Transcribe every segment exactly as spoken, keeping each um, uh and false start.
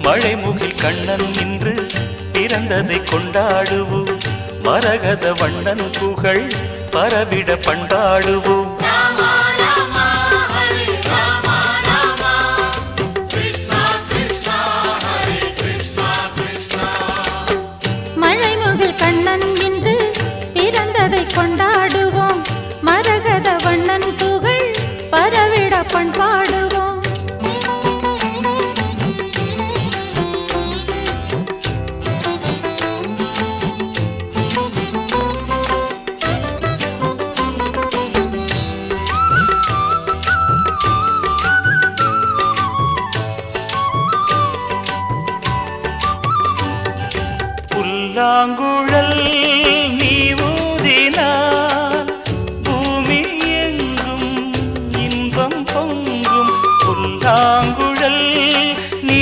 மழைமுகில் கண்ணன் இன்று பிறந்ததை கொண்டாடுவோம். மரகத வண்ணன் புகழ் பரவிட பண்பாடுவோம். மழைமுகில் கண்ணன் இன்று பிறந்ததை கொண்டாடுவோம். மரகத வண்ணன் புகழ் பரவிட பண்பாடுவோம். புல்லாங்குழல் நீ ஊதினார் பூமி எங்கும் இன்பம் பொங்கும். புல்லாங்குழல் நீ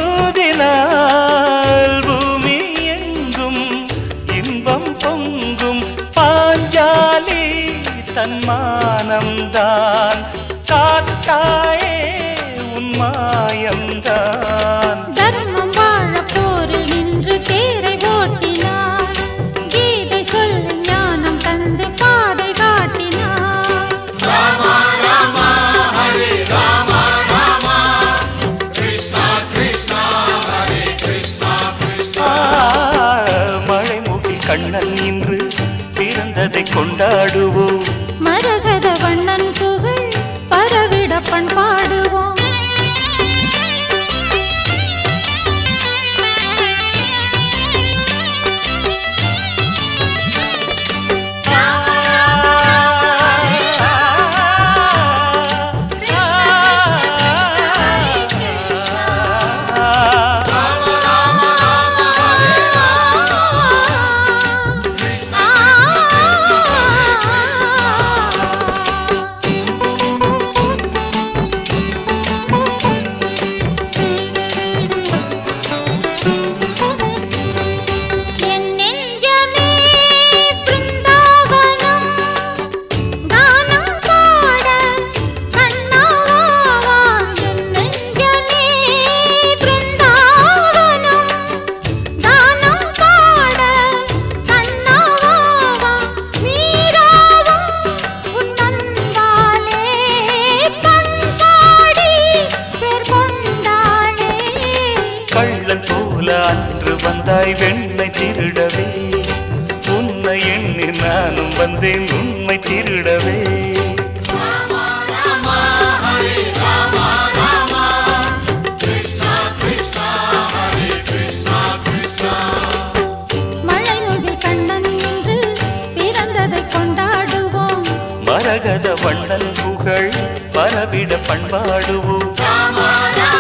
ஊதினார் பூமி எங்கும் இன்பம் பொங்கும். பாஞ்சாலி தன்மானம்தான் காட்டாயே உன்மாயம்தான். தர்மம் வாழ போரில் நின்று தேரை ஓட்டினார். கீதை சொல்லி ஞானம் தந்து பாதை காட்டினார். ராமா ராமா ஹரே ராமா ராமா கிருஷ்ணா கிருஷ்ணா ஹரே கிருஷ்ணா கிருஷ்ணா. மழைமுகில் கண்ணன் இன்று பிறந்ததை கொண்டாடுவோம். மரகத வண்ணன் புகழ் பரவிட பண்பாடுவோம். அன்று வந்தாய் வெண்ணை திருடவே, உன்னை எண்ணி நானும் வந்தேன் உண்மை திருடவே. மழைமுகில் கண்ணன் என்று பிறந்ததை கொண்டாடுவோம். மரகத வண்ணன் புகழ் பரவிட பண்பாடுவோம்.